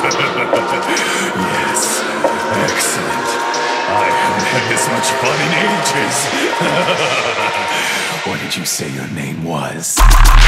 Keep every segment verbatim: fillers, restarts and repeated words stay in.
Yes, excellent. I haven't had this much fun in ages. What did you say your name was?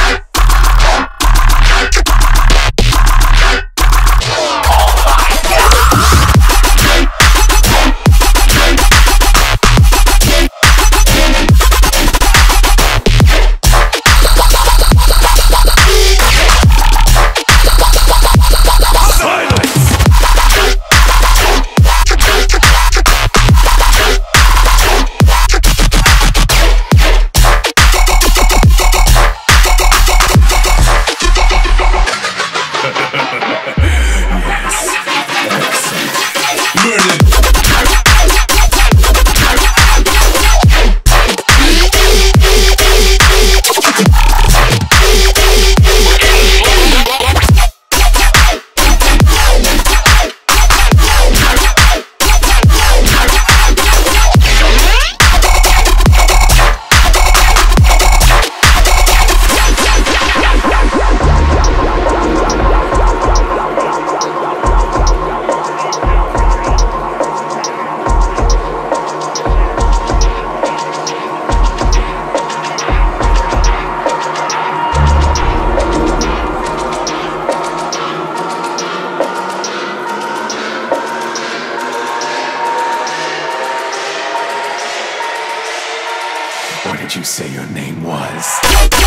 What did you say your name was?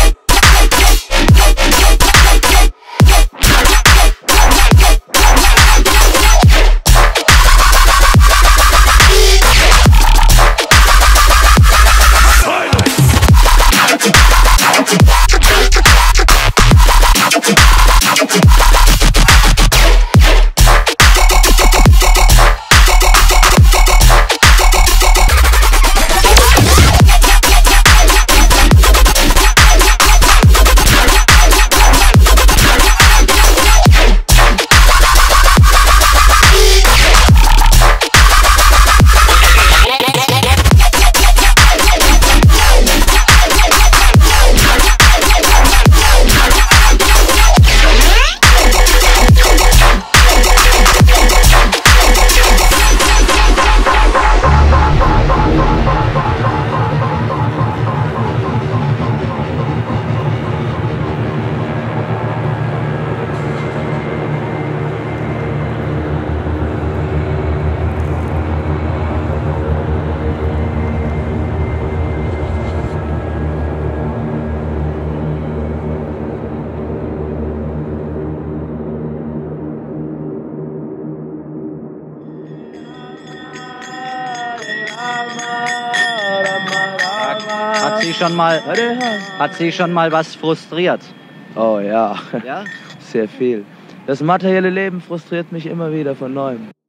Hat Sie schon mal, hat Sie schon mal was frustriert? Oh ja, Ja? sehr viel. Das materielle Leben frustriert mich immer wieder von neuem.